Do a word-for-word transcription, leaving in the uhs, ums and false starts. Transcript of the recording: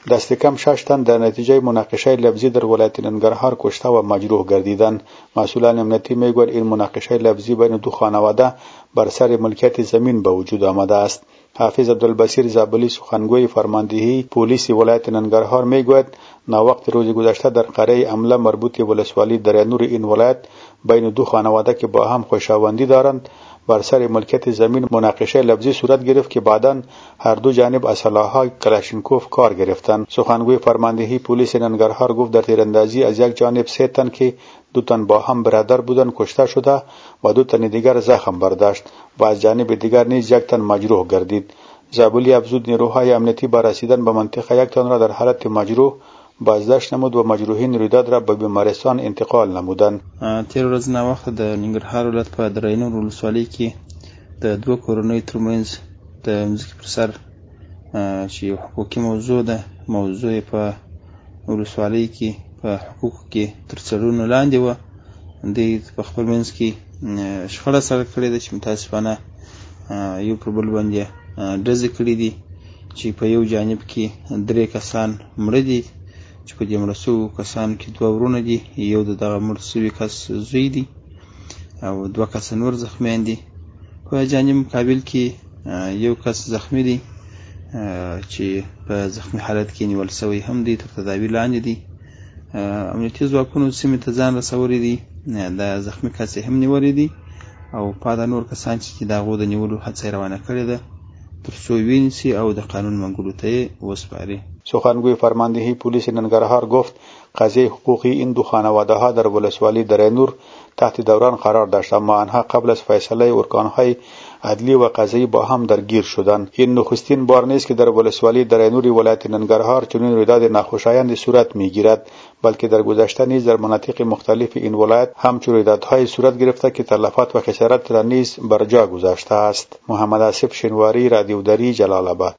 دست کم شش تن در نتیجه مناقشه لفظی در ولایت ننگرهار کشته و مجروح گردیدند. مسئولان امنیتی میگویند این مناقشه لفظی بین دو خانواده بر سر ملکیت زمین به وجود آمده است. حافظ عبدالبصیر زابلی سخنگوی فرماندهی پلیس ولایت ننگرهار میگوید ناوقت روز گذشته در قریه عمله مربوط ولسوالی دریانور این ولایت بین دو خانواده که با هم خویشاوندی دارند بر سر ملکیت زمین مناقشه لفظی صورت گرفت که بعداً هر دو جانب اسلحه‌های کلاشینکوف کار گرفتند. سخنگوی فرماندهی پلیس ننگرهار گفت در تیراندازی از یک جانب سه تن که دو تن با هم برادر بودند کشته شده و دو تن دیگر زخم برداشت و از جانب دیگر نیز یک تن مجروح گردید. زابلی افزود نیروهای امنیتی با رسیدن به منطقه یک تن را در حالت مجروح بازداشت نمود و مجروحین رویداد را به بیمارستان انتقال نمودند. تیر ورځ ناوخته د ننګرهار ولایت په دریانور ولسوالۍ کې د دوه کورنیو ترمنځ د مځکې پر سر چې حقوقي موضوع ده موضوع په ولسوالۍ کې په حقوقو کې تر څېړنو لاندې وه. دوی په خپل منځ کې شخړه سره کړې ده چې متاسفانه یو پر بل باندې ډزې کړي دي چې په یو جانب کې درې کسان مړه دي چې په دې مړه شویو کسانو کې دوه ورونه دي، یو د دغه مړ شوي کس زوی دی او دوه کسه نور زخمیان دي. په جانب مقابل کې یو کس زخمی دی چې په زخمی حالت کې نیول شوی هم دی، تر تداوي لاندې دی. امنیتي ځواکونو سیمې ته ځان رسولی دی، د زخمی کس هم نیولی دی او پاته نور کسان چې د هغو د نیولو هڅه روانه کړې ده تر څو وینیسي او د قانون منګولو ته یې وسپاري. سخنگوی فرماندهی پلیس ننگرهار گفت قضیه حقوقی این دو خانواده ها در ولسوالی دریانور تحت دوران قرار داشت، اما آنها قبل از فیصله ارکانهای عدلی و قضایی با هم درگیر شدند. این نخستین بار نیست که در ولسوالی دریانور ولایت ننگرهار چنین رویداد ناخوشایند صورت میگیرد، بلکه در گذشته نیز در مناطق مختلف این ولایت همچون رویدادهای صورت گرفته که تلفات و خسارت را نیز بر جا گذاشته است. محمد آصف شنواری، رادیو دری، جلال آباد.